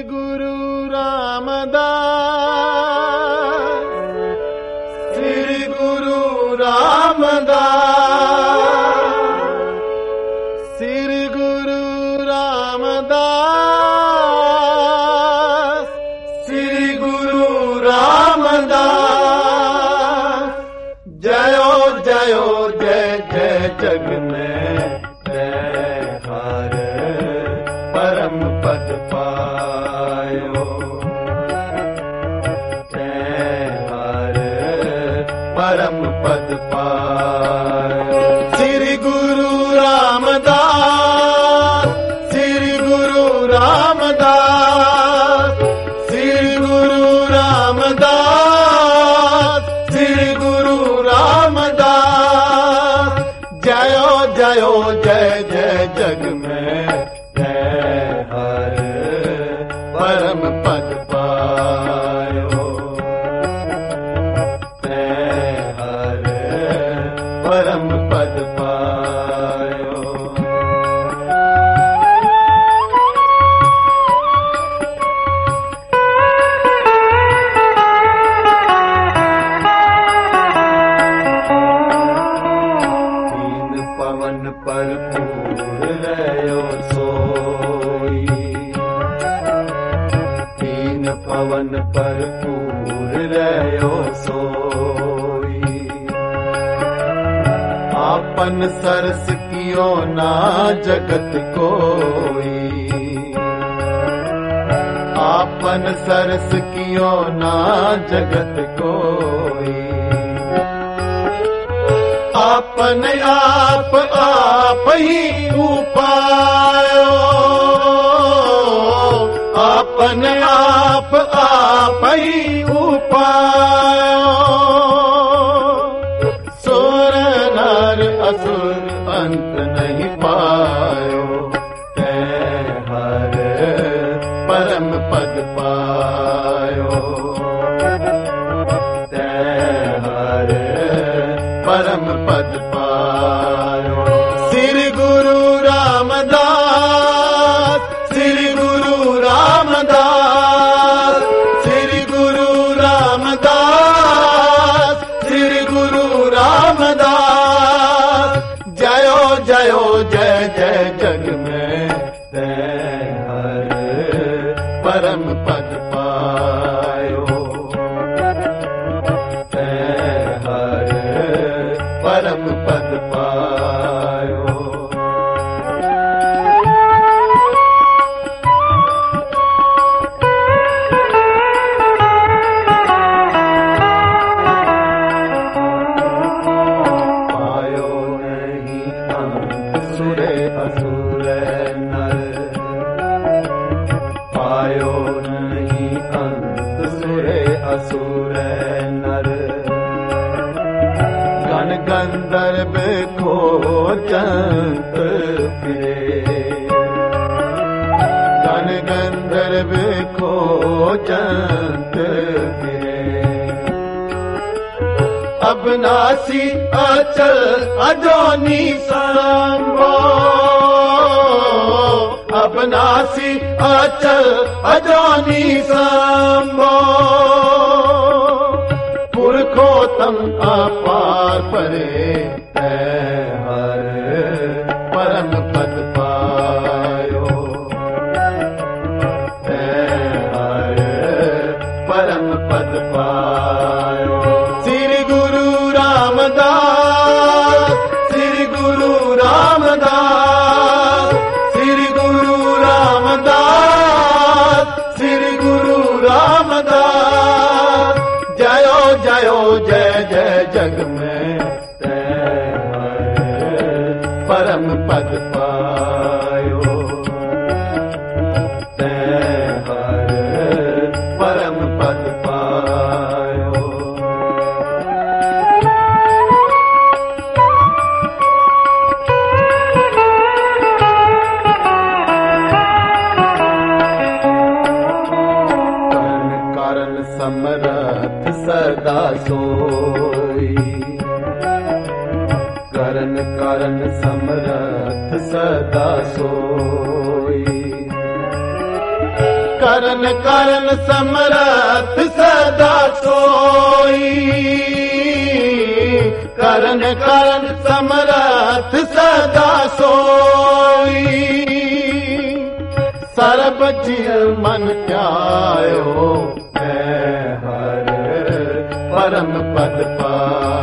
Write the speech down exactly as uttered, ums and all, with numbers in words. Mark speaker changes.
Speaker 1: गुरु रामदास, श्री गुरु रामदास, श्री गुरु रामदास, श्री गुरु रामदास। जयो जयो जय जय जग में जय हर परम पद पायो, जय हर परम पद पायो। श्री गुरु रामदास, श्री गुरु रामदास, श्री गुरु रामदास, श्री गुरु रामदास। जयो जयो जय जय जग में जय हर परम पद पायो, जय हर परम पद पायो। तीन पवन पर पूर रहो सोई, तीन पवन पर पूर रहो सोई। आपन सरस कियो ना जगत कोई, आपन सरस कियो ना जगत कोई। आपन आप आप ही उपायो, आपन आप आप ही उपायो। सुर नर असुर अंत नहीं पायो, जय हर परम पद पायो, जय हर परम पद पायो। श्री गुरु रामदास, श्री गुरु रामदास, श्री गुरु रामदास, श्री गुरु रामदास। जयो जयो जय जय जग में जय हर परम पद पायो, जय हर परम पद पायो। पायो नहीं अंत सुरे असुर नर, पायो नहीं अंत सुरे असुर नर। गण गंधर्व खोजंत फिरे, गण गंधर्व खोजंत फिरे। अबनासी अचल अजोनी संभो, अबनासी अचल अजोनी संभो। पुरखोत्तम अपार परे जय हर परम पद पायो, जय हर परम पद पायो। श्री गुरु रामदास, श्री गुरु रामदास, श्री गुरु रामदास, श्री गुरु रामदास। जयो जयो जय जय जग में जय हर परम पद पायो, जय हर परम पद पायो। कारण समरथ सदा सोई, करण कारण समरथ सदा सोई। करन करन समरथ सदा सोई, करन करन समरथ सदा सोई। सर्ब जीव मन ध्यायो, मैं हर परम पद पायो।